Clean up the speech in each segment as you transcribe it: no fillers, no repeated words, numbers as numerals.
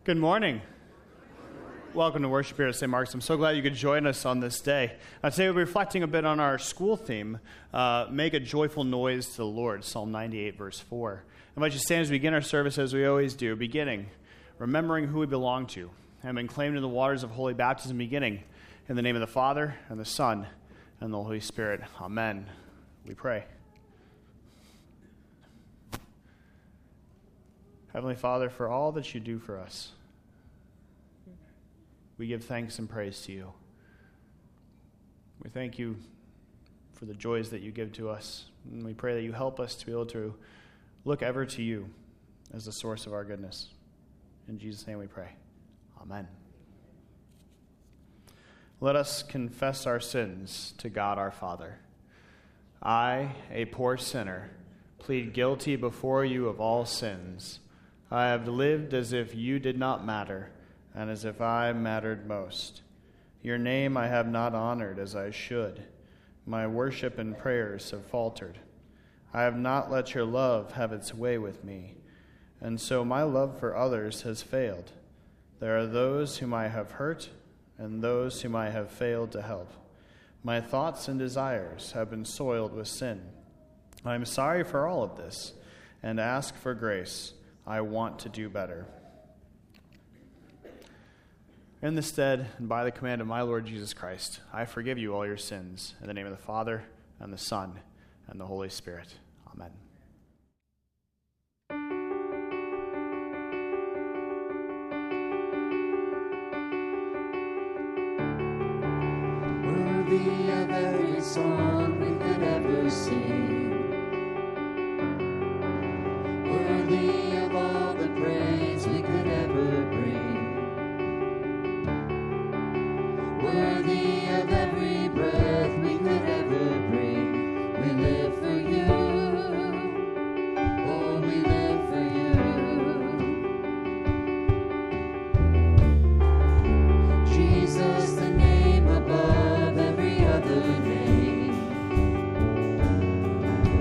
Good morning. Welcome to worship here at St. Mark's. I'm so glad you could join us on this day. Today we'll be reflecting a bit on our school theme, Make a Joyful Noise to the Lord, Psalm 98, verse 4. I invite you to stand as we begin our service as we always do, beginning, remembering who we belong to, and been claimed in the waters of holy baptism, beginning in the name of the Father, and the Son, and the Holy Spirit. Amen. We pray. Heavenly Father, for all that you do for us, we give thanks and praise to you. We thank you for the joys that you give to us, and we pray that you help us to be able to look ever to you as the source of our goodness. In Jesus' name we pray. Amen. Let us confess our sins to God our Father. I, a poor sinner, plead guilty before you of all sins. I have lived as if you did not matter, and as if I mattered most. Your name I have not honored as I should. My worship and prayers have faltered. I have not let your love have its way with me, and so my love for others has failed. There are those whom I have hurt, and those whom I have failed to help. My thoughts and desires have been soiled with sin. I am sorry for all of this, and ask for grace. I want to do better. In the stead, and by the command of my Lord Jesus Christ, I forgive you all your sins, in the name of the Father, and the Son, and the Holy Spirit. Amen. Worthy of every song we could ever sing, worthy of all the praise we could ever bring, worthy of every breath we could ever bring. We live for you, oh, we live for you. Jesus, the name above every other name.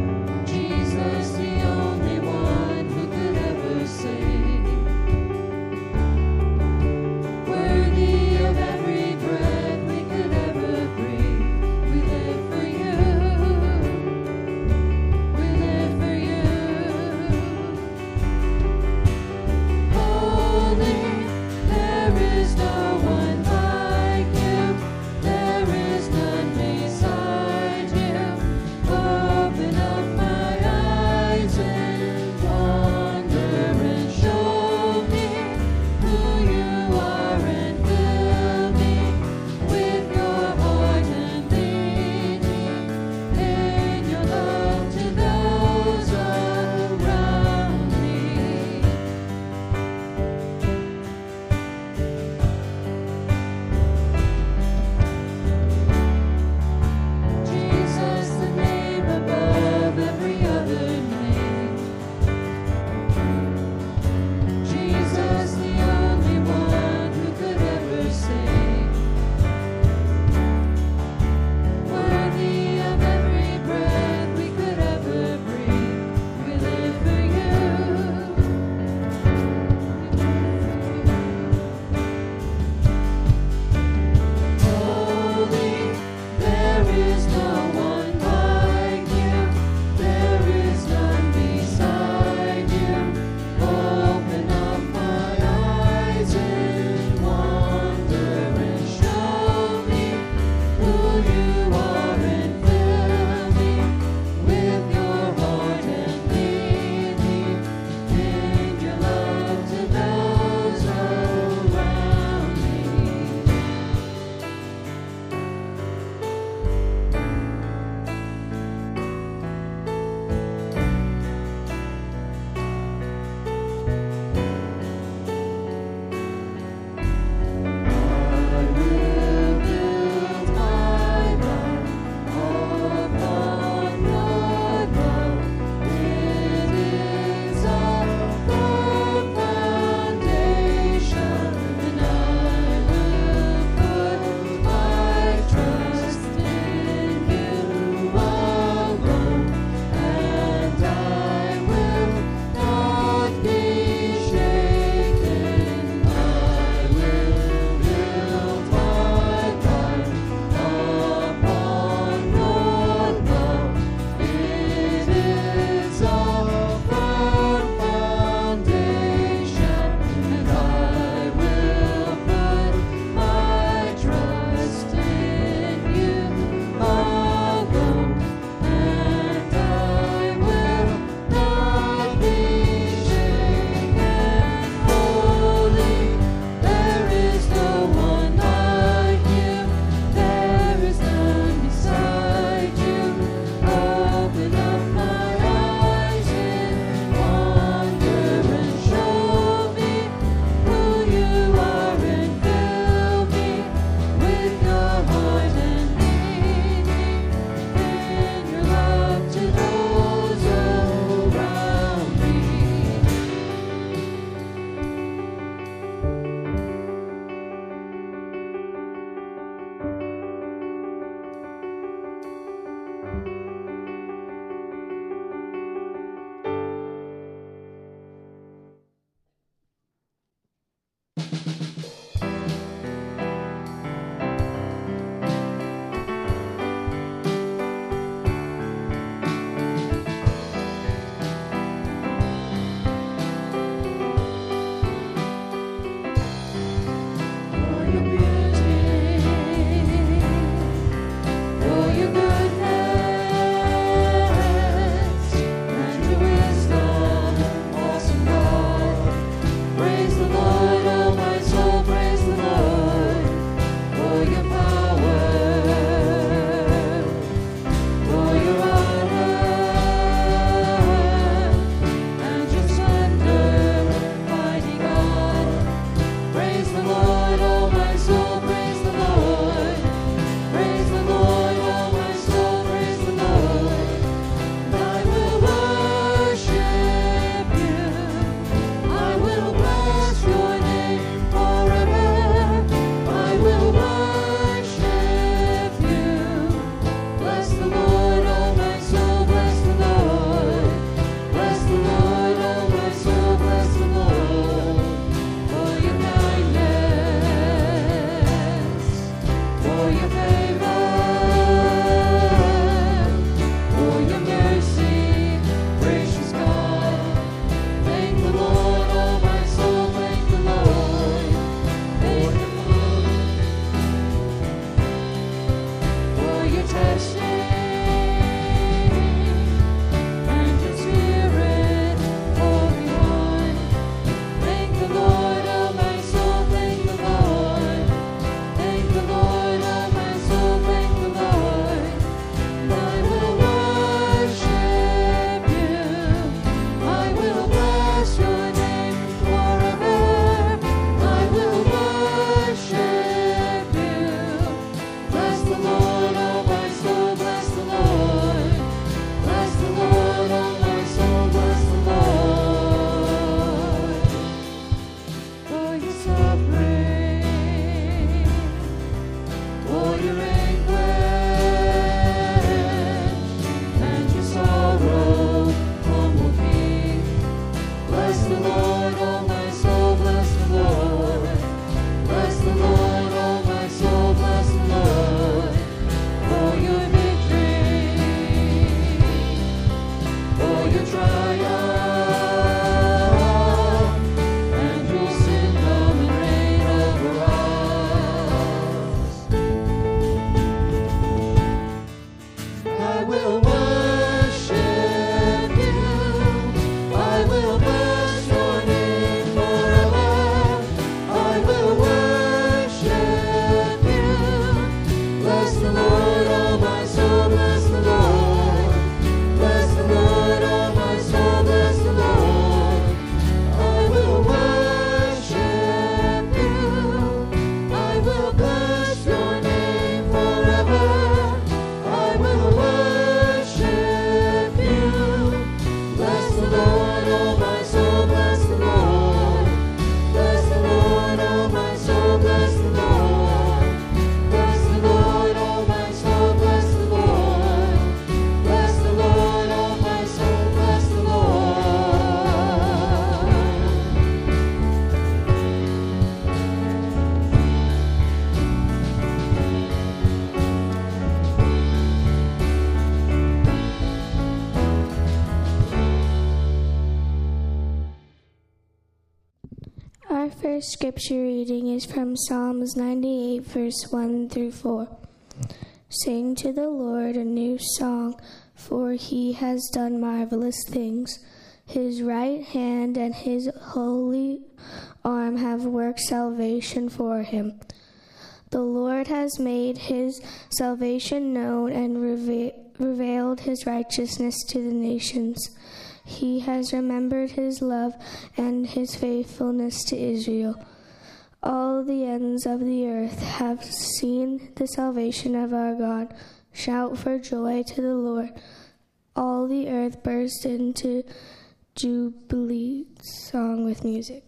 Our first scripture reading is from Psalms 98, verse 1 through 4. Sing to the Lord a new song, for he has done marvelous things. His right hand and his holy arm have worked salvation for him. The Lord has made his salvation known and revealed his righteousness to the nations. He has remembered his love and his faithfulness to Israel. All the ends of the earth have seen the salvation of our God. Shout for joy to the Lord. All the earth burst into jubilee song with music.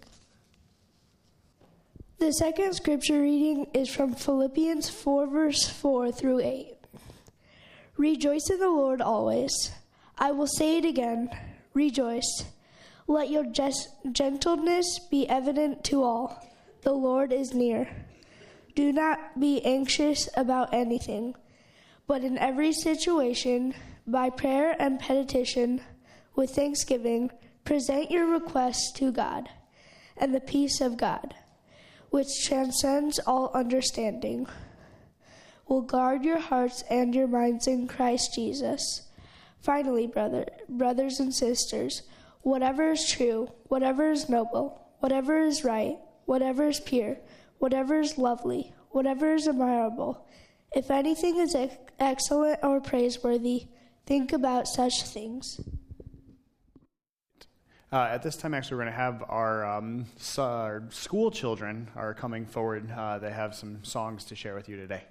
The second scripture reading is from Philippians 4, verse 4 through 8. Rejoice in the Lord always. I will say it again. Rejoice. Let your gentleness be evident to all. The Lord is near. Do not be anxious about anything, but in every situation, by prayer and petition, with thanksgiving, present your requests to God, and the peace of God, which transcends all understanding, will guard your hearts and your minds in Christ Jesus. Finally, brothers and sisters, whatever is true, whatever is noble, whatever is right, whatever is pure, whatever is lovely, whatever is admirable, if anything is excellent or praiseworthy, think about such things. At this time, actually, we're going to have our school children are coming forward. They have some songs to share with you today.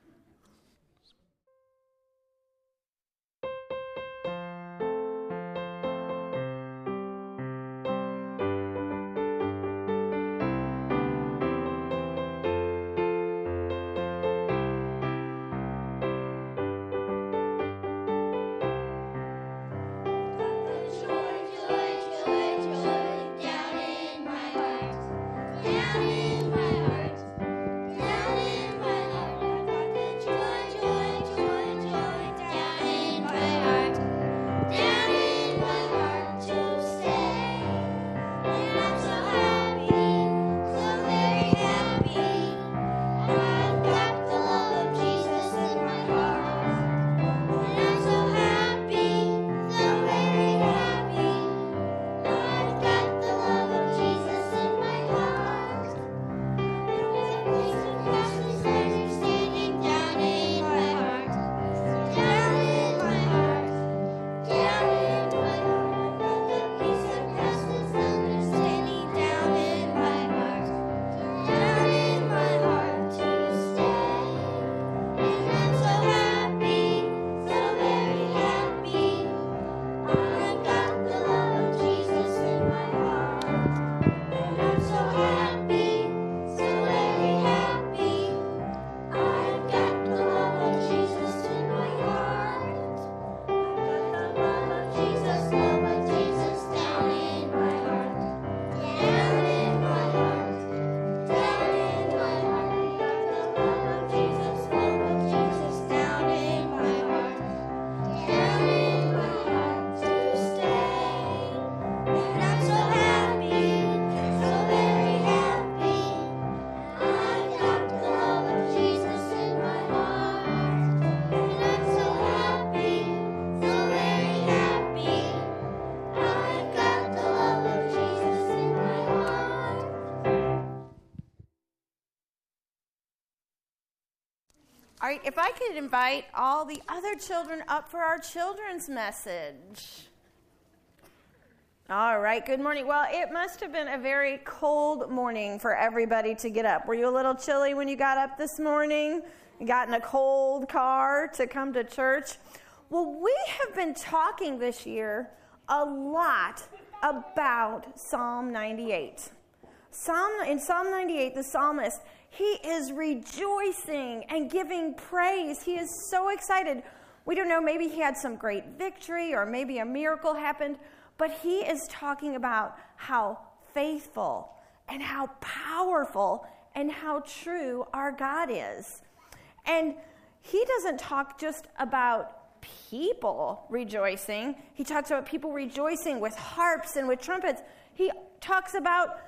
All right, if I could invite all the other children up for our children's message. All right, good morning. Well, it must have been a very cold morning for everybody to get up. Were you a little chilly when you got up this morning? You got in a cold car to come to church? Well, we have been talking this year a lot about Psalm 98. In Psalm 98, the psalmist, he is rejoicing and giving praise. He is so excited. We don't know, maybe he had some great victory or maybe a miracle happened, but he is talking about how faithful and how powerful and how true our God is. And he doesn't talk just about people rejoicing. He talks about people rejoicing with harps and with trumpets. He talks about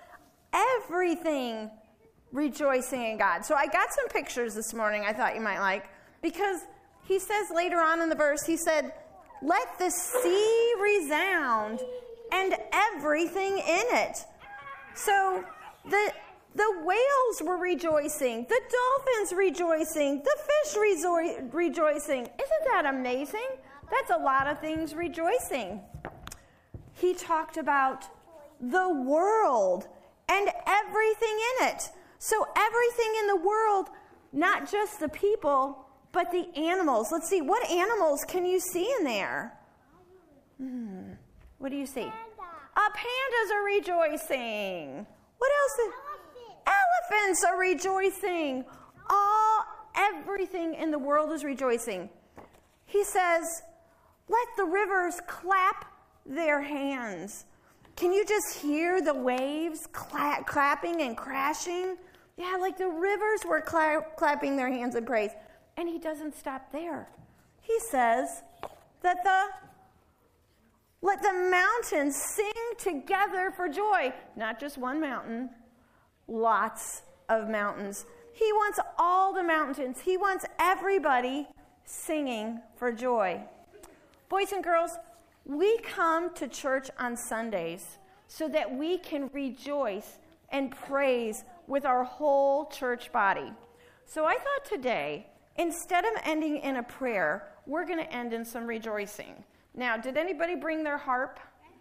everything rejoicing in God. So I got some pictures this morning I thought you might like, because he says later on in the verse, he said, let the sea resound and everything in it. So the whales were rejoicing, the dolphins rejoicing, the fish rejoicing. Isn't that amazing? That's a lot of things rejoicing. He talked about the world and everything in it. So everything in the world, not just the people, but the animals. Let's see, what animals can you see in there? What do you see? Pandas are rejoicing. What else? Elephants are rejoicing. Everything in the world is rejoicing. He says, let the rivers clap their hands. Can you just hear the waves clapping and crashing? Yeah, like the rivers were clapping their hands in praise. And he doesn't stop there. He says that let the mountains sing together for joy. Not just one mountain, lots of mountains. He wants all the mountains. He wants everybody singing for joy. Boys and girls, we come to church on Sundays so that we can rejoice and praise with our whole church body. So I thought today, instead of ending in a prayer, we're going to end in some rejoicing. Now, did anybody bring their harp?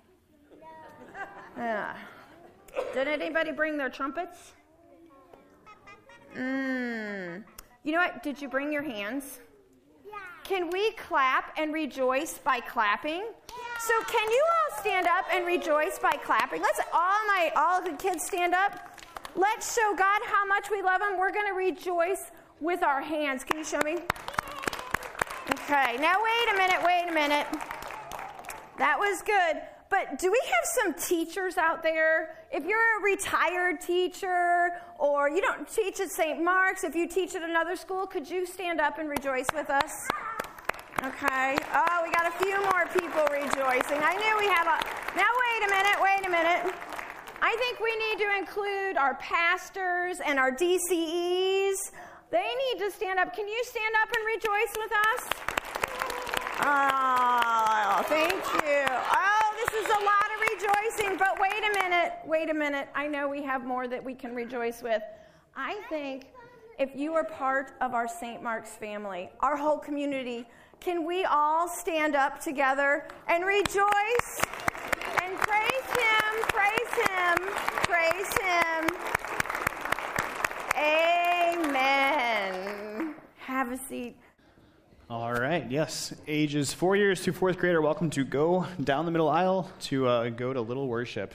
No. Did anybody bring their trumpets? You know what? Did you bring your hands? Yeah. Can we clap and rejoice by clapping? Yeah. So can you all stand up and rejoice by clapping? Let's all the kids stand up. Let's show God how much we love him. We're going to rejoice with our hands. Can you show me? Okay, now wait a minute. That was good. But do we have some teachers out there? If you're a retired teacher or you don't teach at St. Mark's, if you teach at another school, could you stand up and rejoice with us? Okay. Oh, we got a few more people rejoicing. I knew we have Now wait a minute. I think we need to include our pastors and our DCEs. They need to stand up. Can you stand up and rejoice with us? Oh, thank you. Oh, this is a lot of rejoicing, but wait a minute. I know we have more that we can rejoice with. I think if you are part of our St. Mark's family, our whole community, can we all stand up together and rejoice and praise him, praise him, praise him. Amen. Have a seat. All right, yes. Ages 4 years to fourth grade are welcome to go down the middle aisle to go to Little Worship.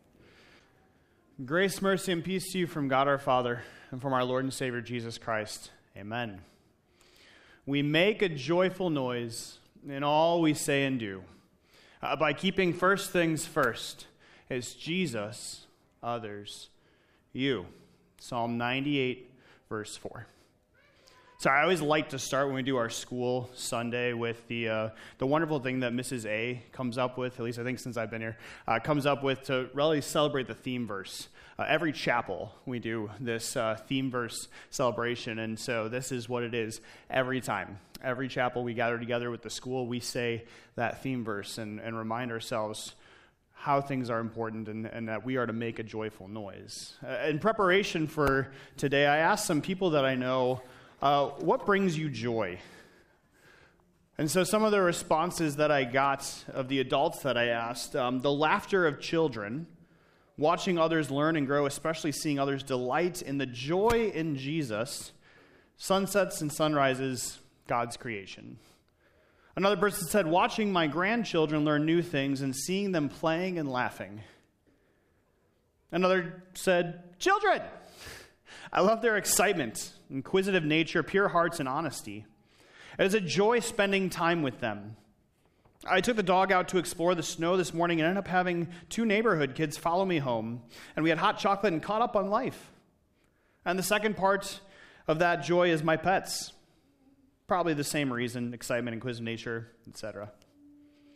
Grace, mercy, and peace to you from God our Father and from our Lord and Savior Jesus Christ. Amen. We make a joyful noise in all we say and do by keeping first things first, as Jesus, others, you. Psalm 98, verse 4. So I always like to start when we do our school Sunday with the wonderful thing that Mrs. A comes up with, at least I think since I've been here, comes up with to really celebrate the theme verse. Every chapel we do this theme verse celebration, and so this is what it is every time. Every chapel we gather together with the school, we say that theme verse and remind ourselves how things are important and that we are to make a joyful noise. In preparation for today, I asked some people that I know, what brings you joy? And so some of the responses that I got of the adults that I asked, the laughter of children, watching others learn and grow, especially seeing others delight in the joy in Jesus, sunsets and sunrises, God's creation. Another person said, watching my grandchildren learn new things and seeing them playing and laughing. Another said, children. I love their excitement, inquisitive nature, pure hearts, and honesty. It is a joy spending time with them. I took the dog out to explore the snow this morning and ended up having 2 neighborhood kids follow me home, and we had hot chocolate and caught up on life. And the second part of that joy is my pets. Probably the same reason, excitement, inquisitive nature, etc.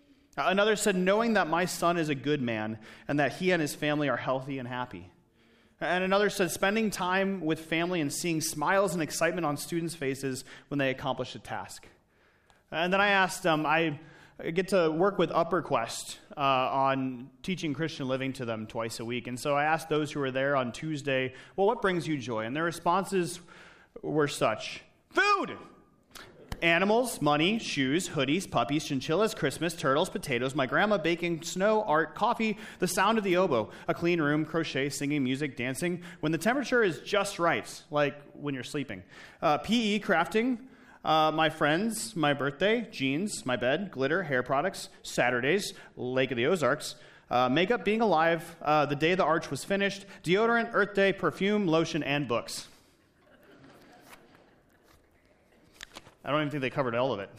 Another said, knowing that my son is a good man and that he and his family are healthy and happy. And another said, spending time with family and seeing smiles and excitement on students' faces when they accomplish a task. And then I asked them, I get to work with Upper Quest on teaching Christian living to them twice a week. And so I asked those who were there on Tuesday, well, what brings you joy? And their responses were such: food! Animals, money, shoes, hoodies, puppies, chinchillas, Christmas, turtles, potatoes, my grandma baking, snow, art, coffee, the sound of the oboe, a clean room, crochet, singing, music, dancing, when the temperature is just right, like when you're sleeping. PE, crafting, my friends, my birthday, jeans, my bed, glitter, hair products, Saturdays, Lake of the Ozarks, makeup, being alive, the day the arch was finished, deodorant, Earth Day, perfume, lotion, and books. I don't even think they covered all of it.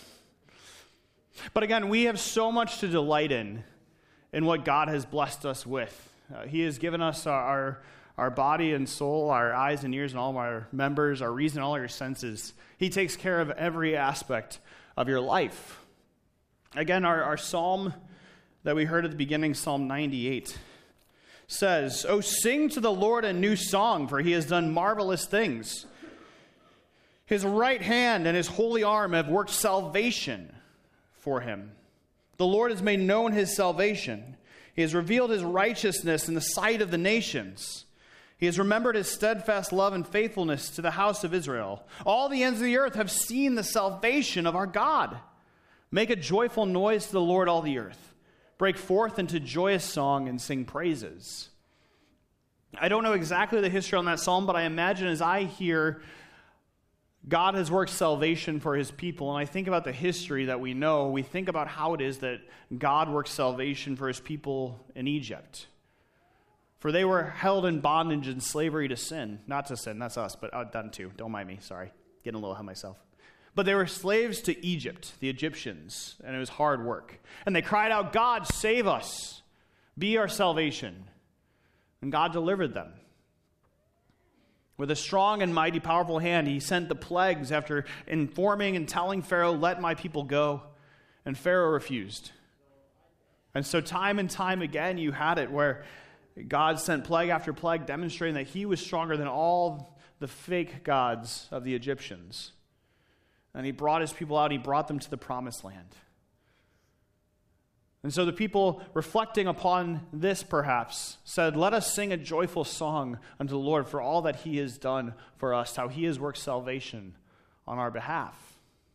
But again, we have so much to delight in what God has blessed us with. He has given us our body and soul, our eyes and ears and all of our members, our reason, all our senses. He takes care of every aspect of your life. Again, our psalm that we heard at the beginning, Psalm 98, says, "Oh, sing to the Lord a new song, for he has done marvelous things. His right hand and his holy arm have worked salvation for him. The Lord has made known his salvation. He has revealed his righteousness in the sight of the nations. He has remembered his steadfast love and faithfulness to the house of Israel. All the ends of the earth have seen the salvation of our God. Make a joyful noise to the Lord, all the earth. Break forth into joyous song and sing praises." I don't know exactly the history on that psalm, but I imagine as I hear God has worked salvation for his people, and I think about the history that we know, we think about how it is that God works salvation for his people in Egypt. For they were held in bondage and slavery to sin. Not to sin, that's us, but done too. Don't mind me, sorry. Getting a little ahead of myself. But they were slaves to Egypt, the Egyptians, and it was hard work. And they cried out, "God, save us. Be our salvation." And God delivered them. With a strong and mighty, powerful hand, he sent the plagues after informing and telling Pharaoh, "Let my people go." And Pharaoh refused. And so time and time again, you had it where God sent plague after plague, demonstrating that he was stronger than all the fake gods of the Egyptians. And he brought his people out, and he brought them to the promised land. And so the people, reflecting upon this perhaps, said, "Let us sing a joyful song unto the Lord for all that he has done for us, how he has worked salvation on our behalf."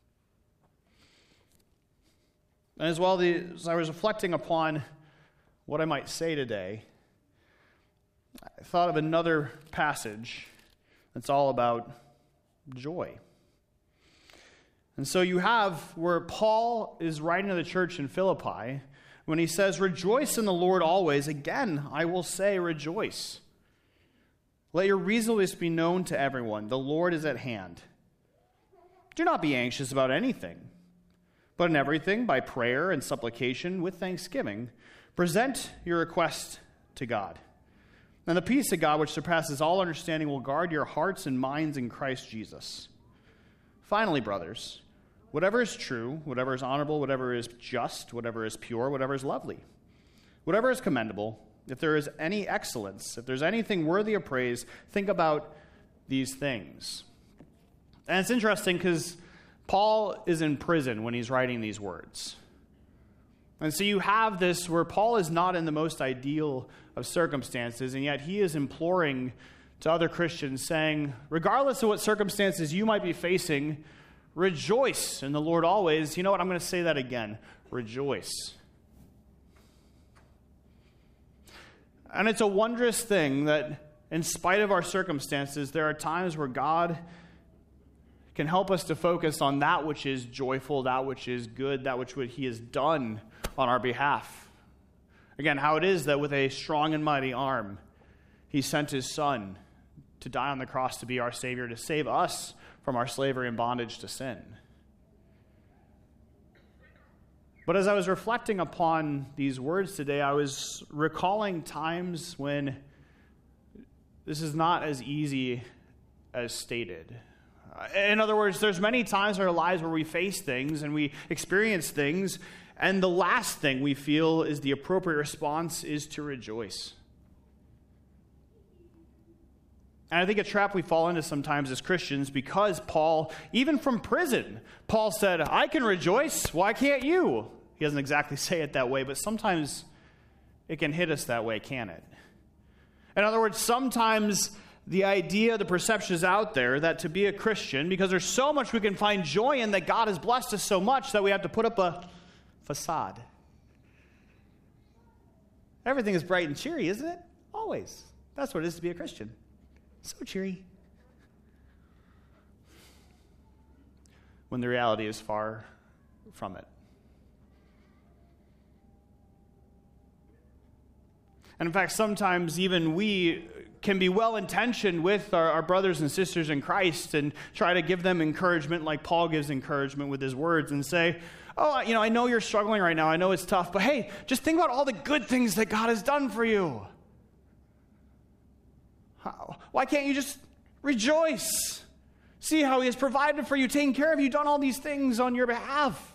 And as well, as I was reflecting upon what I might say today, I thought of another passage that's all about joy. And so you have where Paul is writing to the church in Philippi when he says, "Rejoice in the Lord always. Again, I will say rejoice. Let your reasonableness be known to everyone. The Lord is at hand. Do not be anxious about anything, but in everything, by prayer and supplication with thanksgiving, present your request to God. And the peace of God, which surpasses all understanding, will guard your hearts and minds in Christ Jesus. Finally, brothers, whatever is true, whatever is honorable, whatever is just, whatever is pure, whatever is lovely, whatever is commendable, if there is any excellence, if there's anything worthy of praise, think about these things." And it's interesting because Paul is in prison when he's writing these words. And so you have this where Paul is not in the most ideal of circumstances, and yet he is imploring to other Christians, saying, regardless of what circumstances you might be facing, rejoice in the Lord always. You know what? I'm going to say that again. Rejoice. And it's a wondrous thing that in spite of our circumstances, there are times where God can help us to focus on that which is joyful, that which is good, that which he has done on our behalf. Again, how it is that with a strong and mighty arm, he sent his Son to die on the cross to be our Savior, to save us from our slavery and bondage to sin. But as I was reflecting upon these words today, I was recalling times when this is not as easy as stated. In other words, there's many times in our lives where we face things and we experience things, and the last thing we feel is the appropriate response is to rejoice. And I think a trap we fall into sometimes as Christians, because Paul, even from prison, Paul said, I can rejoice, why can't you? He doesn't exactly say it that way, but sometimes it can hit us that way, can't it? In other words, sometimes the idea, the perception is out there that to be a Christian, because there's so much we can find joy in, that God has blessed us so much that we have to put up a facade. Everything is bright and cheery, isn't it? Always. That's what it is to be a Christian. So cheery. When the reality is far from it. And in fact, sometimes even we can be well-intentioned with our brothers and sisters in Christ and try to give them encouragement like Paul gives encouragement with his words and say, oh, I know you're struggling right now. I know it's tough, but hey, just think about all the good things that God has done for you. Why can't you just rejoice? See how he has provided for you, taken care of you, done all these things on your behalf.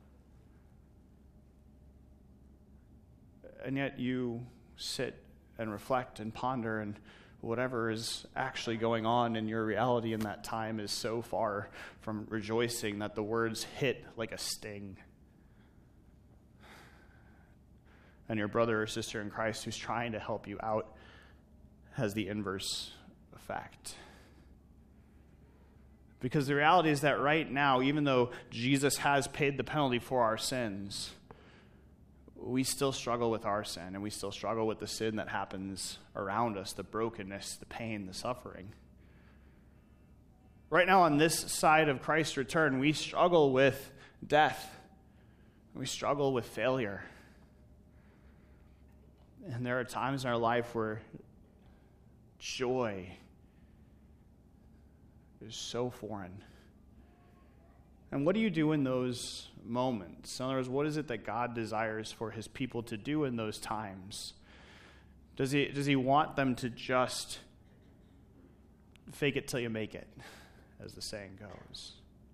And yet you sit and reflect and ponder, and whatever is actually going on in your reality in that time is so far from rejoicing that the words hit like a sting. And your brother or sister in Christ who's trying to help you out has the inverse effect. Because the reality is that right now, even though Jesus has paid the penalty for our sins, we still struggle with our sin, and we still struggle with the sin that happens around us, the brokenness, the pain, the suffering. Right now on this side of Christ's return, we struggle with death. We struggle with failure. And there are times in our life where joy is so foreign. And what do you do in those moments? In other words, what is it that God desires for his people to do in those times? Does he want them to just fake it till you make it, as the saying goes?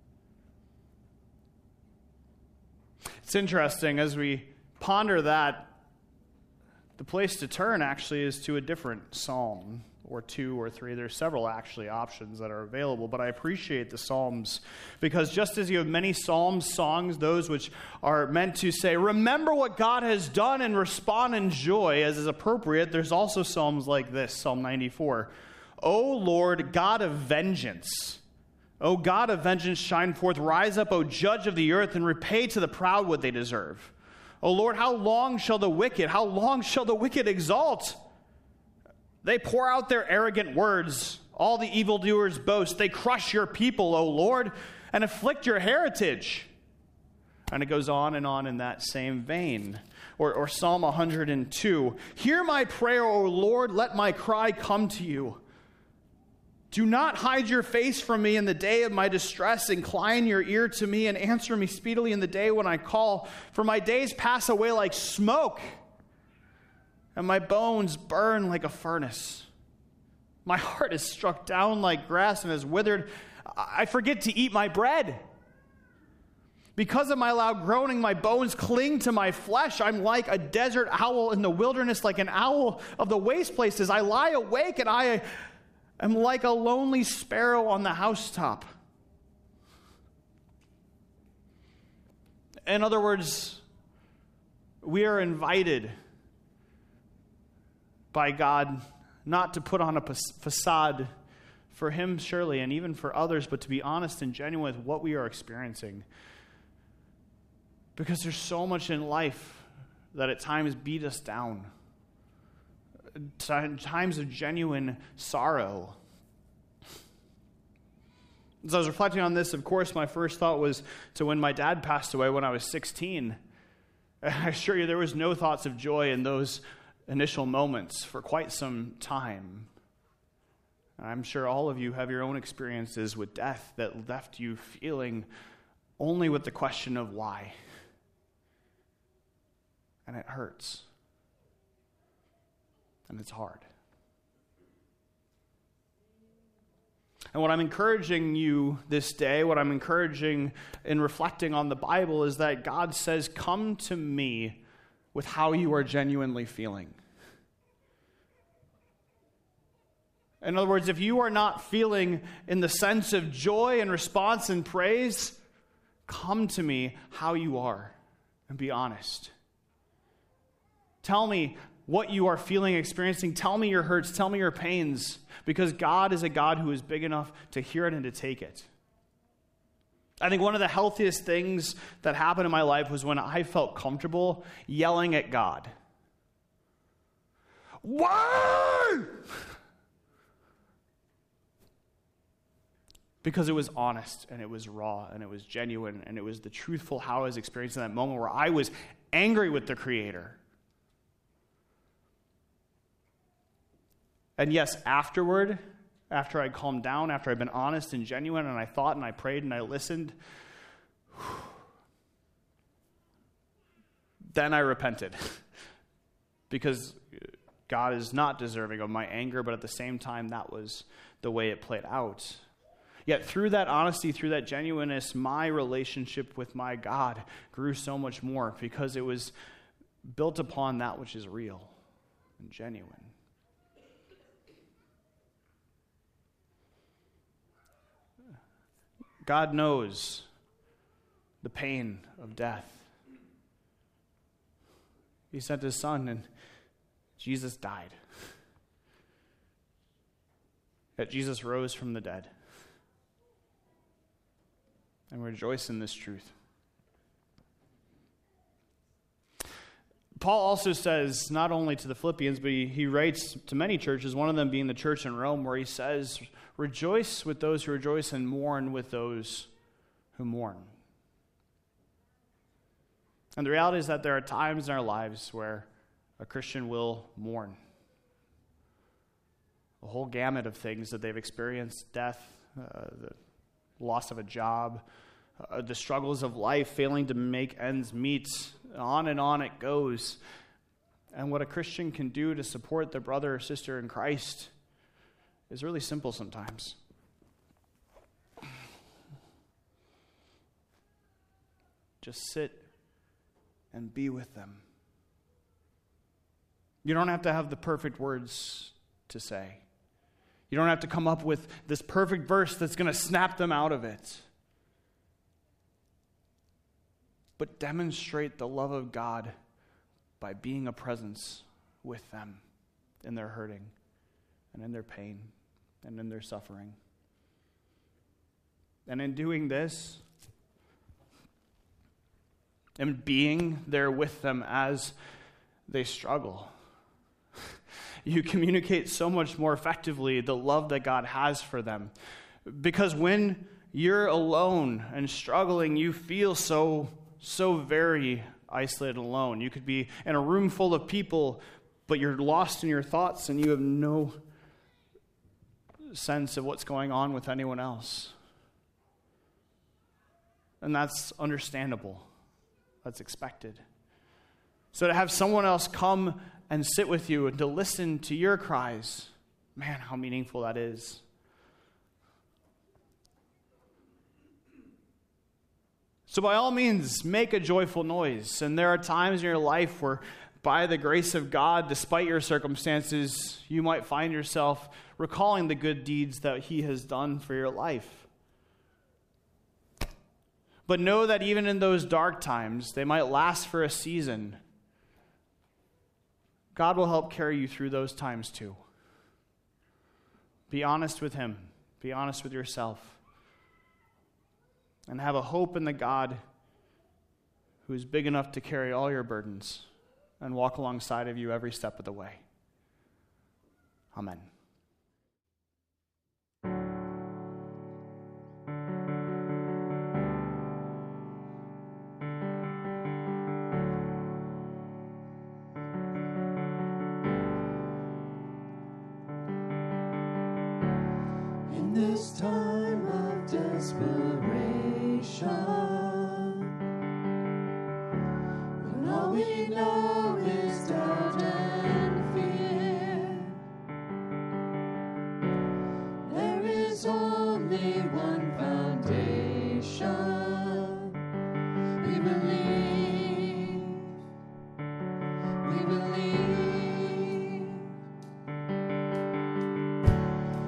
It's interesting, as we ponder that, the place to turn actually is to a different psalm, or two or three. There's several actually options that are available, but I appreciate the Psalms because just as you have many psalms, songs, those which are meant to say, remember what God has done and respond in joy as is appropriate, there's also psalms like this, Psalm 94. O Lord, God of vengeance, O God of vengeance, shine forth, rise up, O judge of the earth, and repay to the proud what they deserve. O Lord, how long shall the wicked exalt? They pour out their arrogant words. All the evildoers boast. They crush your people, O Lord, and afflict your heritage. And it goes on in that same vein. Or Psalm 102. Hear my prayer, O Lord. Let my cry come to you. Do not hide your face from me in the day of my distress. Incline your ear to me and answer me speedily in the day when I call. For my days pass away like smoke, and my bones burn like a furnace. My heart is struck down like grass and is withered. I forget to eat my bread. Because of my loud groaning, my bones cling to my flesh. I'm like a desert owl in the wilderness, like an owl of the waste places. I lie awake and I am like a lonely sparrow on the housetop. In other words, we are invited by God not to put on a facade for him, surely, and even for others, but to be honest and genuine with what we are experiencing. Because there's so much in life that at times beat us down. Times of genuine sorrow. As I was reflecting on this, of course, my first thought was to when my dad passed away when I was 16. I assure you there was no thoughts of joy in those initial moments for quite some time. I'm sure all of you have your own experiences with death that left you feeling only with the question of why. And it hurts. And it's hard. And what I'm encouraging you this day, what I'm encouraging in reflecting on the Bible is that God says, come to me with how you are genuinely feeling. In other words, if you are not feeling in the sense of joy and response and praise, come to me how you are and be honest. Tell me what you are feeling, experiencing. Tell me your hurts. Tell me your pains, because God is a God who is big enough to hear it and to take it. I think one of the healthiest things that happened in my life was when I felt comfortable yelling at God. Why? Because it was honest, and it was raw, and it was genuine, and it was the truthful how I was experiencing that moment where I was angry with the Creator. And yes, afterward, after I'd calmed down, after I'd been honest and genuine, and I thought and I prayed and I listened, then I repented. Because God is not deserving of my anger, but at the same time, that was the way it played out. Yet through that honesty, through that genuineness, my relationship with my God grew so much more because it was built upon that which is real and genuine. God knows the pain of death. He sent his son, and Jesus died. Yet Jesus rose from the dead. And rejoice in this truth. Paul also says, not only to the Philippians, but he writes to many churches, one of them being the church in Rome, where he says, rejoice with those who rejoice and mourn with those who mourn. And the reality is that there are times in our lives where a Christian will mourn. A whole gamut of things that they've experienced, death, the loss of a job, the struggles of life, failing to make ends meet, on and on it goes. And what a Christian can do to support their brother or sister in Christ is really simple sometimes. Just sit and be with them. You don't have to have the perfect words to say. You don't have to come up with this perfect verse that's going to snap them out of it. But demonstrate the love of God by being a presence with them in their hurting and in their pain and in their suffering. And in doing this, and being there with them as they struggle, you communicate so much more effectively the love that God has for them. Because when you're alone and struggling, you feel so very isolated and alone. You could be in a room full of people, but you're lost in your thoughts and you have no sense of what's going on with anyone else. And that's understandable. That's expected. So to have someone else come and sit with you and to listen to your cries, man, how meaningful that is. So by all means, make a joyful noise. And there are times in your life where, by the grace of God, despite your circumstances, you might find yourself recalling the good deeds that he has done for your life. But know that even in those dark times, they might last for a season. God will help carry you through those times too. Be honest with him. Be honest with yourself. And have a hope in the God who is big enough to carry all your burdens and walk alongside of you every step of the way. Amen. In this time of desperation, when all we know is doubt and fear, there is only one foundation. We believe, we believe.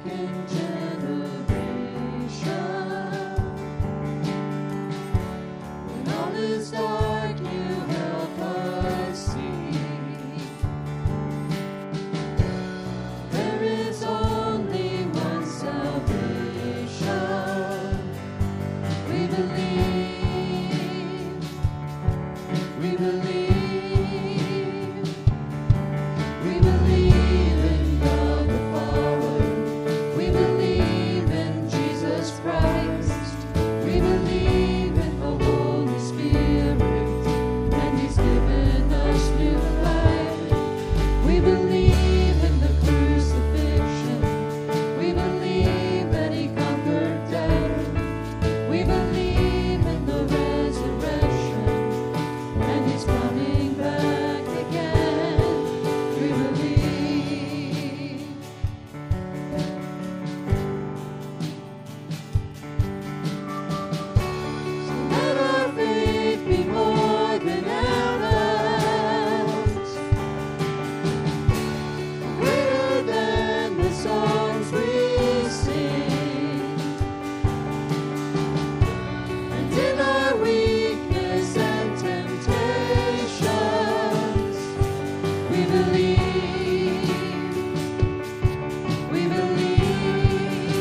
second generation. When all is dark, you help us see. There is only one salvation. We believe. We believe. We believe in God the Father. We believe in Jesus Christ. We believe in the Holy Spirit, and He's given us new life. We believe in the crucifixion. We believe that He conquered death. We believe in the resurrection, and He's coming back again. We believe. So let our faith be more than ours, greater than the songs we sing. And in our weakness and temptations, we believe. We believe.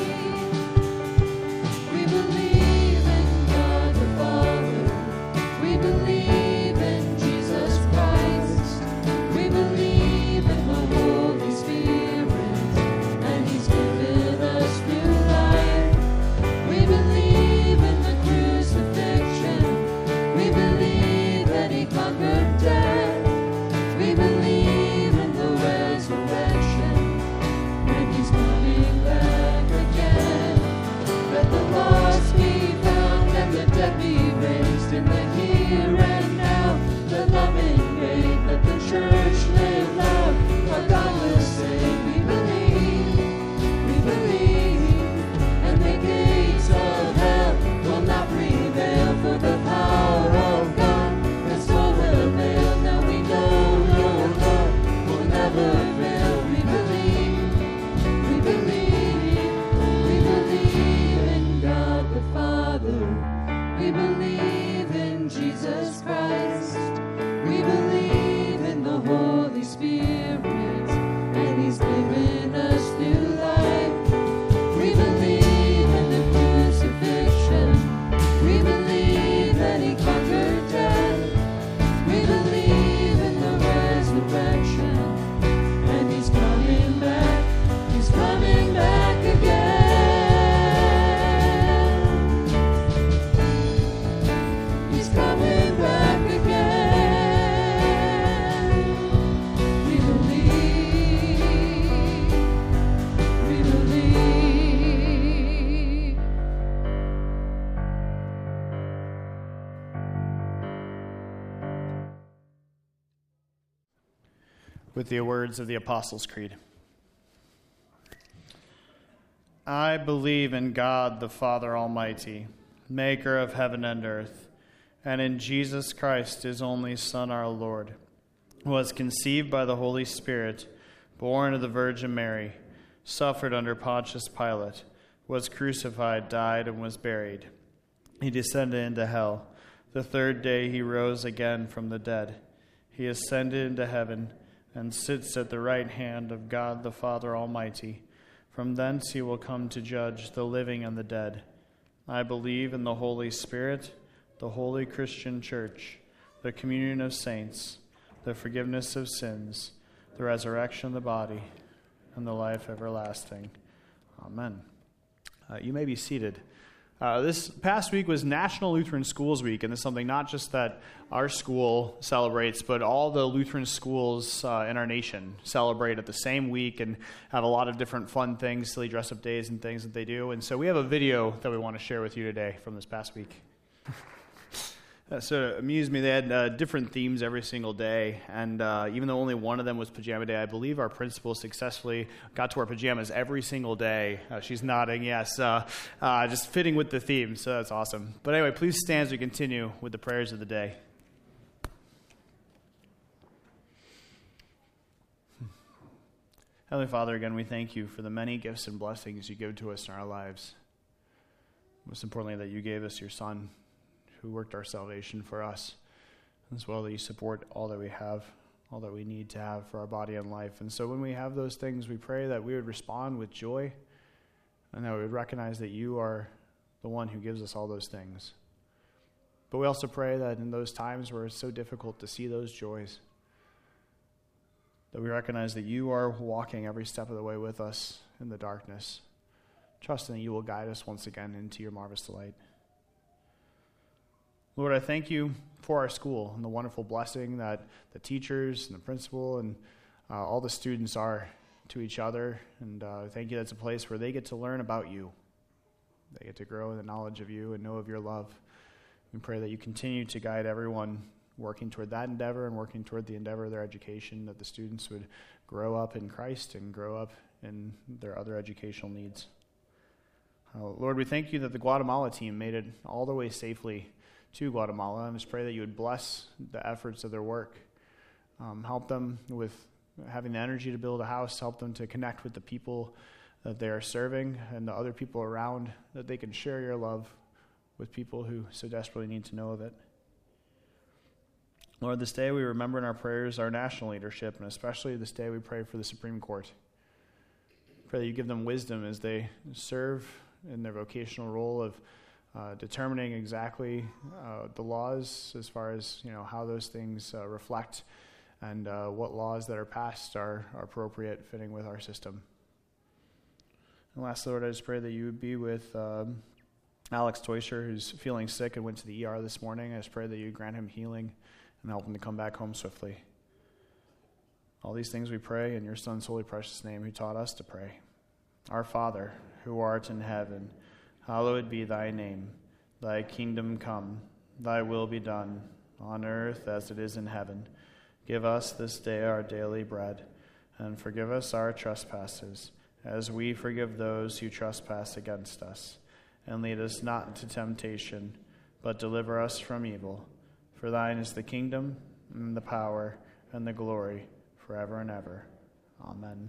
We believe in God the Father. We believe in Jesus Christ. We believe in the Holy Spirit, and He's given us new life. We believe in the crucifixion. We believe that He conquered death. We believe in the resurrection, and He's coming back again. Let the lost be found and the dead be raised in the here and now. Let love invade, let the church live loud. Our God will save. We believe, and the gates of hell will not prevail. For the power of God has all availed. Now we know your love will never fail. We believe in God the Father. We believe in Jesus Christ. We believe in the Holy Spirit, and He's given us new life. We believe in the crucifixion. We believe that He conquered death. We believe in the resurrection, and He's coming back. He's coming back again. He's coming back again. We believe. We believe. With the words of the Apostles' Creed. I believe in God the Father Almighty, maker of heaven and earth, and in Jesus Christ, His only Son, our Lord, who was conceived by the Holy Spirit, born of the Virgin Mary, suffered under Pontius Pilate, was crucified, died, and was buried. He descended into hell. The third day He rose again from the dead. He ascended into heaven and sits at the right hand of God the Father Almighty. From thence He will come to judge the living and the dead. I believe in the Holy Spirit, the holy Christian Church, the communion of saints, the forgiveness of sins, the resurrection of the body, and the life everlasting. Amen. You may be seated. This past week was National Lutheran Schools Week, and this is something not just that our school celebrates, but all the Lutheran schools in our nation celebrate at the same week and have a lot of different fun things, silly dress-up days and things that they do. And so we have a video that we want to share with you today from this past week. That sort of amused me. They had different themes every single day, and even though only one of them was Pajama Day, I believe our principal successfully got to wear pajamas every single day. She's nodding, yes, just fitting with the theme, so that's awesome. But anyway, please stand as we continue with the prayers of the day. Heavenly Father, again, we thank you for the many gifts and blessings you give to us in our lives. Most importantly, that you gave us your Son, who worked our salvation for us, as well that you support all that we have, all that we need to have for our body and life. And so when we have those things, we pray that we would respond with joy, and that we would recognize that you are the one who gives us all those things. But we also pray that in those times where it's so difficult to see those joys, that we recognize that you are walking every step of the way with us in the darkness, trusting that you will guide us once again into your marvelous delight. Lord, I thank you for our school and the wonderful blessing that the teachers and the principal and all the students are to each other. And thank you that it's a place where they get to learn about you. They get to grow in the knowledge of you and know of your love. We pray that you continue to guide everyone working toward that endeavor and working toward the endeavor of their education, that the students would grow up in Christ and grow up in their other educational needs. Lord, we thank you that the Guatemala team made it all the way safely to Guatemala, and just pray that you would bless the efforts of their work. Help them with having the energy to build a house, help them to connect with the people that they are serving and the other people around, that they can share your love with people who so desperately need to know of it. Lord, this day we remember in our prayers our national leadership, and especially this day we pray for the Supreme Court. Pray that you give them wisdom as they serve in their vocational role of determining exactly the laws as far as how those things reflect and what laws that are passed are appropriate, fitting with our system. And lastly, Lord, I just pray that you would be with Alex Teuscher, who's feeling sick and went to the ER this morning. I just pray that you grant him healing and help him to come back home swiftly. All these things we pray in your Son's holy precious name, who taught us to pray. Our Father, who art in heaven, hallowed be thy name. Thy kingdom come, thy will be done, on earth as it is in heaven. Give us this day our daily bread, and forgive us our trespasses, as we forgive those who trespass against us. And lead us not into temptation, but deliver us from evil. For thine is the kingdom, and the power, and the glory, forever and ever. Amen.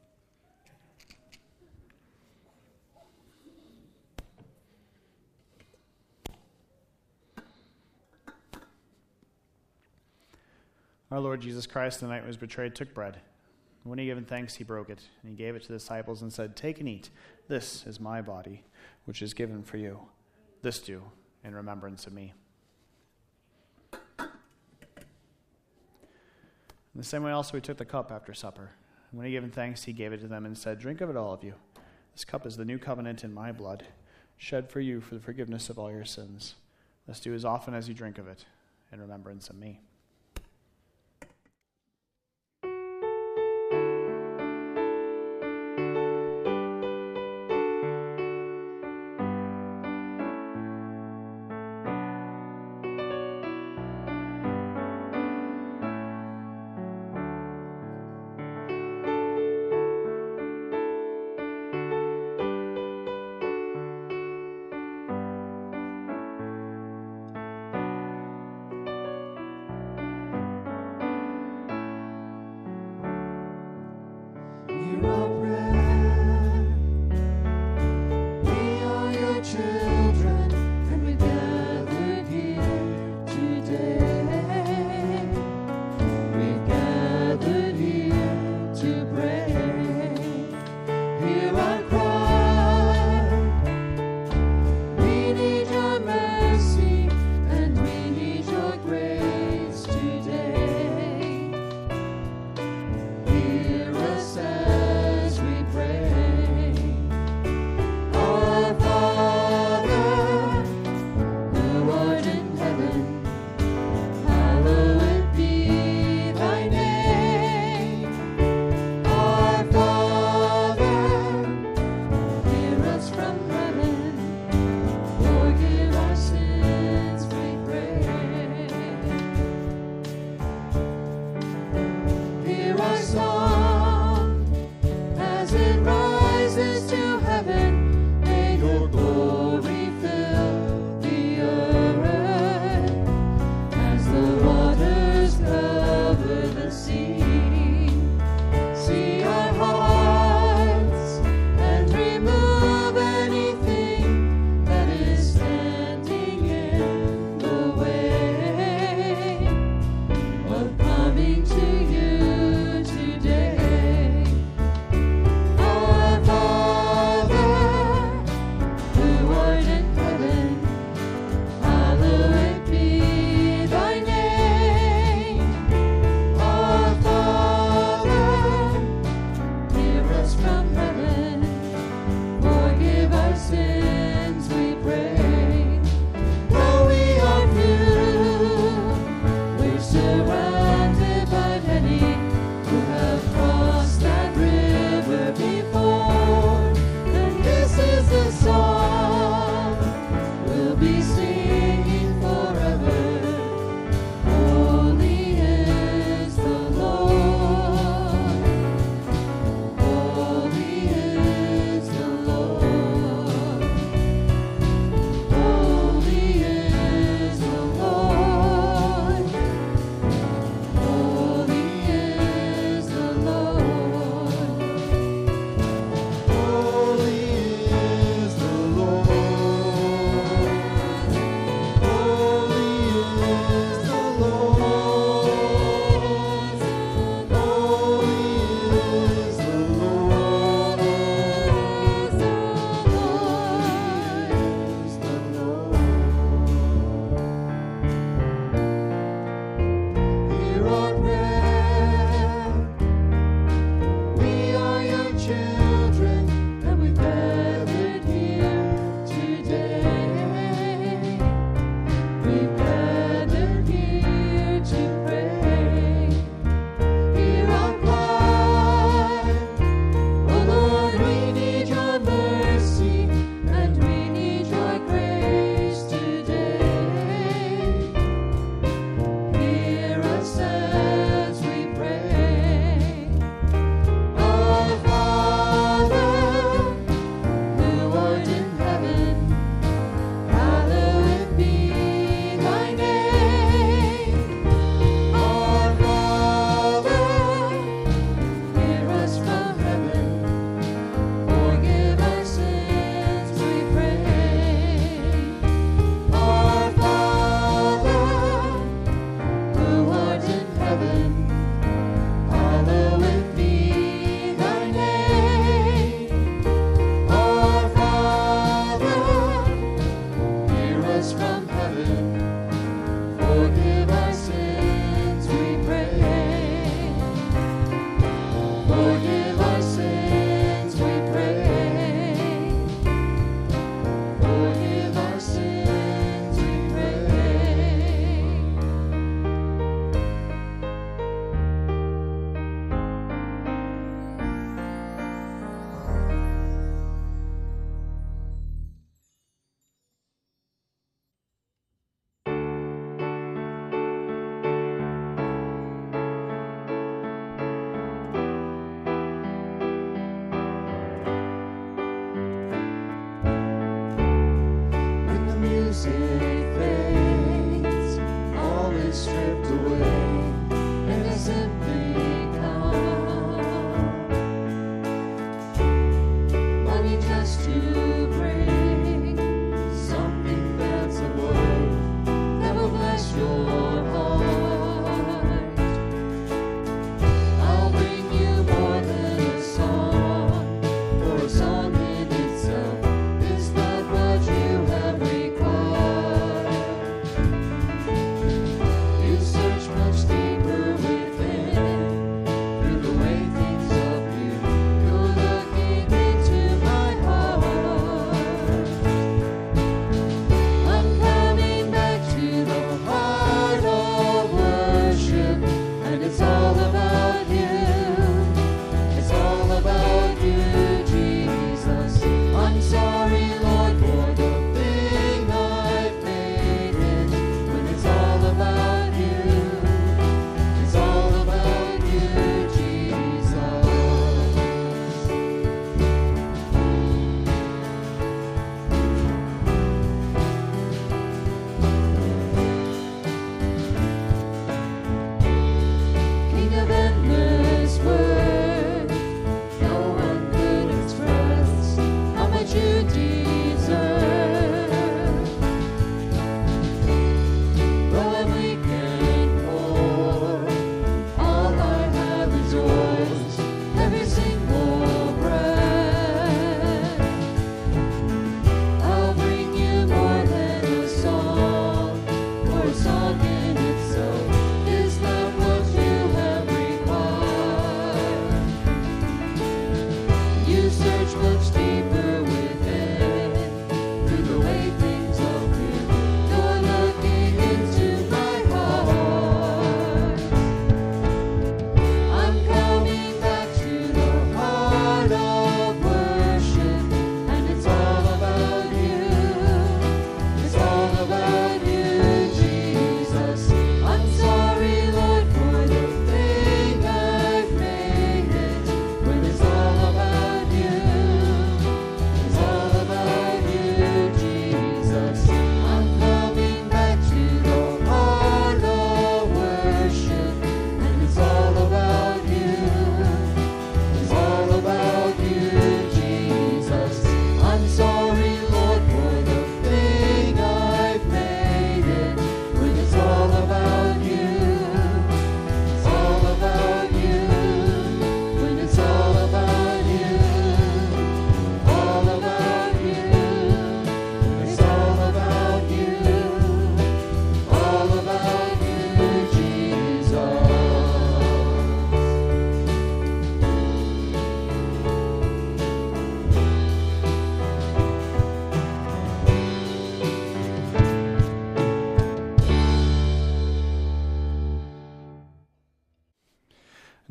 Our Lord Jesus Christ, the night he was betrayed, took bread. When he had given thanks, he broke it, and he gave it to the disciples and said, "Take and eat. This is my body, which is given for you. This do in remembrance of me." In the same way also he took the cup after supper. And when he had given thanks, he gave it to them and said, "Drink of it, all of you. This cup is the new covenant in my blood, shed for you for the forgiveness of all your sins. Thus do as often as you drink of it in remembrance of me."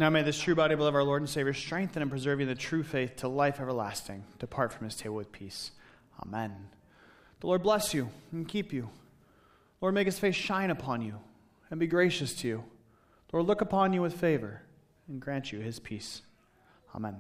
Now may this true body, beloved of our Lord and Savior, strengthen and preserve you in the true faith to life everlasting. Depart from his table with peace. Amen. The Lord bless you and keep you. Lord, make his face shine upon you and be gracious to you. Lord, look upon you with favor and grant you his peace. Amen.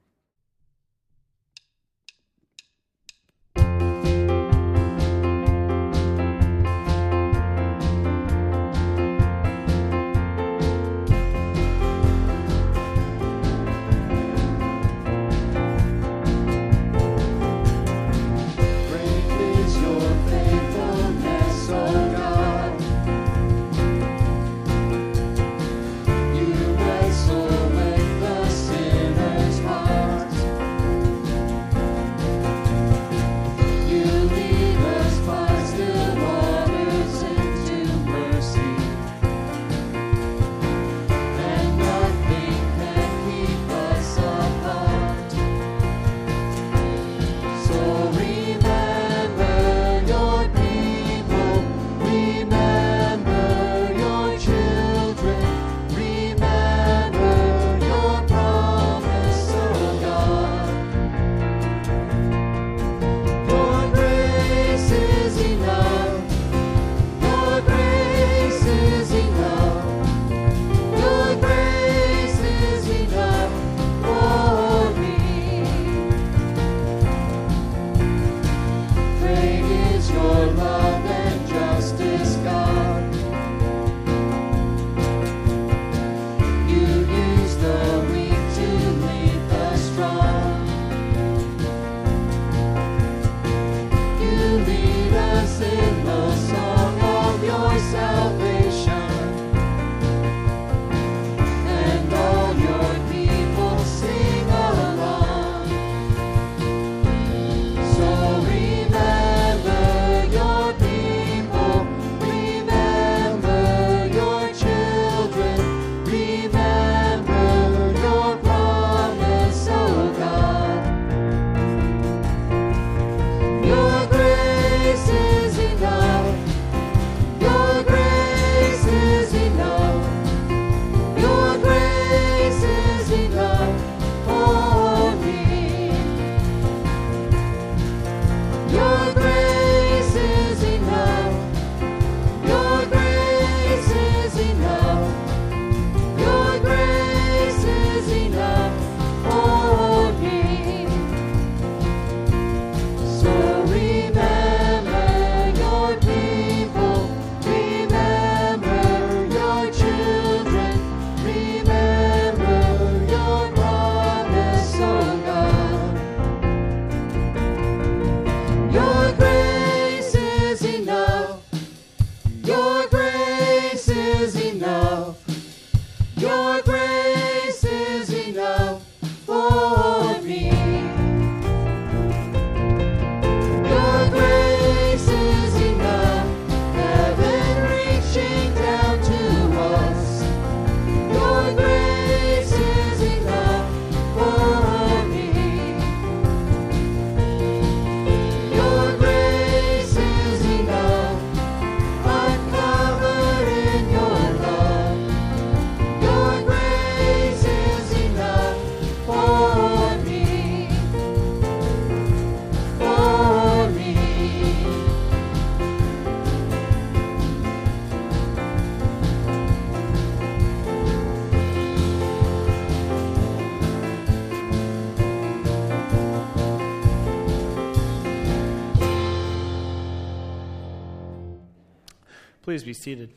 Please be seated.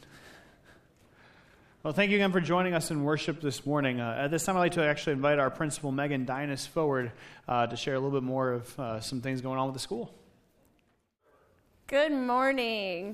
Well, thank you again for joining us in worship this morning. At this time, I'd like to actually invite our principal, Megan Dynas, forward to share a little bit more of some things going on with the school. Good morning.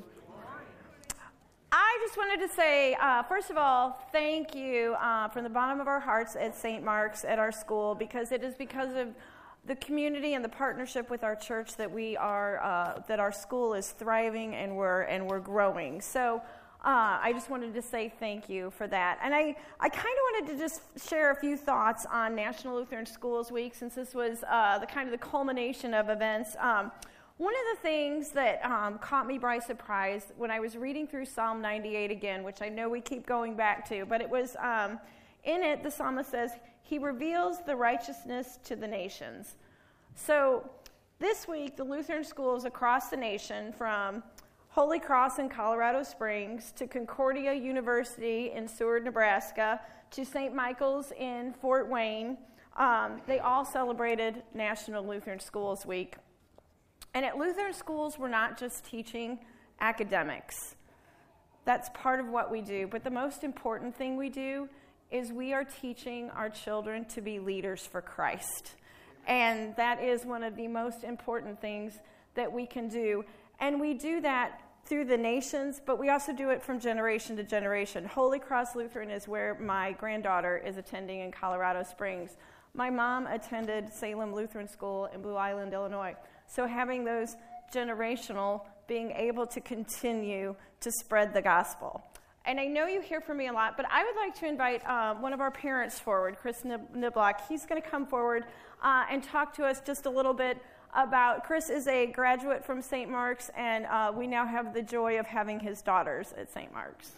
I just wanted to say, first of all, thank you from the bottom of our hearts at St. Mark's at our school, because it is because of the community and the partnership with our church that we are that our school is thriving and we're growing. So I just wanted to say thank you for that. And I kind of wanted to just share a few thoughts on National Lutheran Schools Week, since this was the culmination of events. One of the things that caught me by surprise when I was reading through Psalm 98 again, which I know we keep going back to, but it was in it, the psalmist says, he reveals the righteousness to the nations. So this week, the Lutheran schools across the nation, from Holy Cross in Colorado Springs to Concordia University in Seward, Nebraska, to St. Michael's in Fort Wayne, they all celebrated National Lutheran Schools Week. And at Lutheran schools, we're not just teaching academics. That's part of what we do. But the most important thing we do is we are teaching our children to be leaders for Christ. And that is one of the most important things that we can do. And we do that through the nations, but we also do it from generation to generation. Holy Cross Lutheran is where my granddaughter is attending in Colorado Springs. My mom attended Salem Lutheran School in Blue Island, Illinois. So having those generational, being able to continue to spread the gospel. And I know you hear from me a lot, but I would like to invite one of our parents forward, Chris Niblock. He's going to come forward and talk to us just a little bit about, Chris is a graduate from St. Mark's, and we now have the joy of having his daughters at St. Mark's.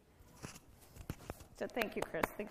So thank you, Chris. Thanks.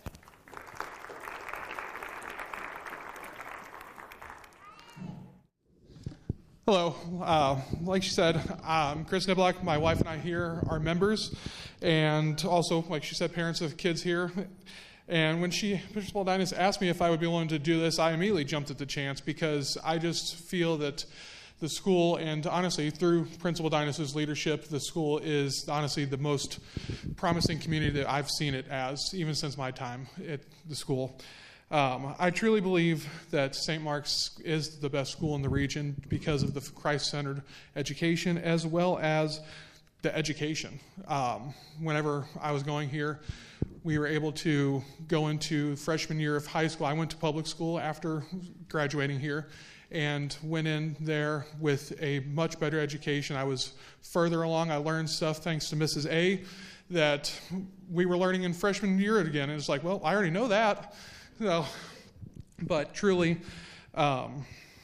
Hello. Like she said, Chris Niblock, my wife and I here are members, and also, like she said, parents of kids here. And when Principal Dynas asked me if I would be willing to do this, I immediately jumped at the chance, because I just feel that the school, and honestly, through Principal Dynas's leadership, the school is honestly the most promising community that I've seen it as, even since my time at the school. I truly believe that St. Mark's is the best school in the region because of the Christ-centered education, as well as the education. Whenever I was going here, we were able to go into freshman year of high school. I went to public school after graduating here and went in there with a much better education. I was further along. I learned stuff thanks to Mrs. A that we were learning in freshman year again. And it's like, well, I already know that. So, but truly, the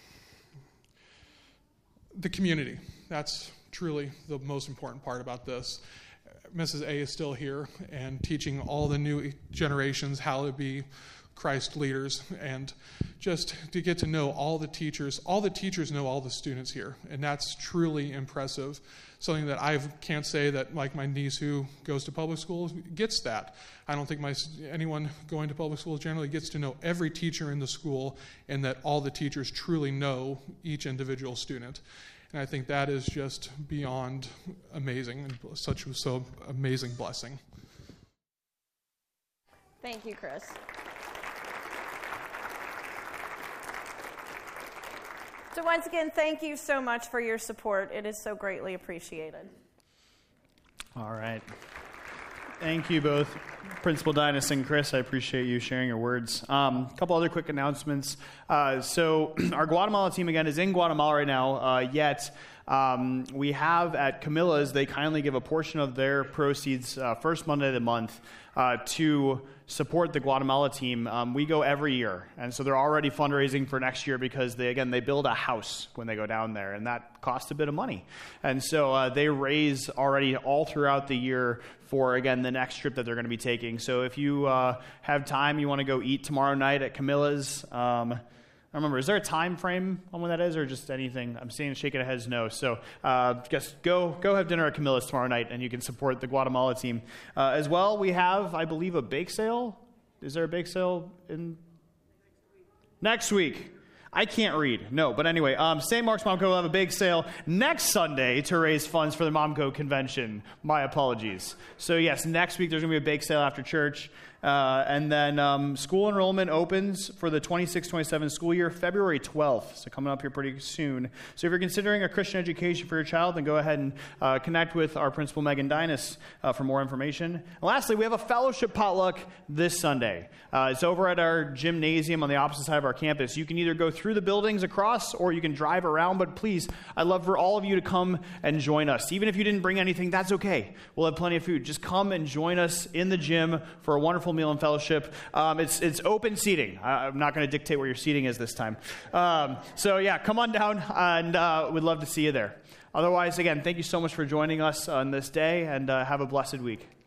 community, that's truly the most important part about this. Mrs. A is still here and teaching all the new generations how to be Christ leaders, and just to get to know all the teachers. All the teachers know all the students here, and that's truly impressive. Something that I can't say that, like, my niece who goes to public school gets that. I don't think anyone going to public school generally gets to know every teacher in the school, and that all the teachers truly know each individual student. And I think that is just beyond amazing, and so amazing blessing. Thank you, Chris. So once again, thank you so much for your support. It is so greatly appreciated. All right. Thank you both, Principal Dynas and Chris. I appreciate you sharing your words. A couple other quick announcements. So our Guatemala team, again, is in Guatemala right now, yet we have at Camilla's, they kindly give a portion of their proceeds first Monday of the month to support the Guatemala team. We go every year, and so they're already fundraising for next year because they build a house when they go down there, and that costs a bit of money. And so they raise already all throughout the year for, again, the next trip that they're going to be taking. So if you have time, you want to go eat tomorrow night at Camilla's. I remember, is there a time frame on when that is, or just anything? I'm seeing shaking heads no. So just go have dinner at Camilla's tomorrow night, and you can support the Guatemala team. As well, we have, I believe, a bake sale. Is there a bake sale in next week? I can't read. No, but anyway, St. Mark's Momco will have a bake sale next Sunday to raise funds for the Momco convention. My apologies. So yes, next week there's going to be a bake sale after church. And then school enrollment opens for the 26-27 school year February 12th, so coming up here pretty soon. So if you're considering a Christian education for your child, then go ahead and connect with our principal, Megan Dynas, for more information. And lastly, we have a fellowship potluck this Sunday. It's over at our gymnasium on the opposite side of our campus. You can either go through the buildings across, or you can drive around, but please, I'd love for all of you to come and join us. Even if you didn't bring anything, that's okay. We'll have plenty of food. Just come and join us in the gym for a wonderful meal and fellowship. It's open seating. I'm not going to dictate where your seating is this time. So yeah, come on down, and we'd love to see you there. Otherwise, again, thank you so much for joining us on this day, and have a blessed week.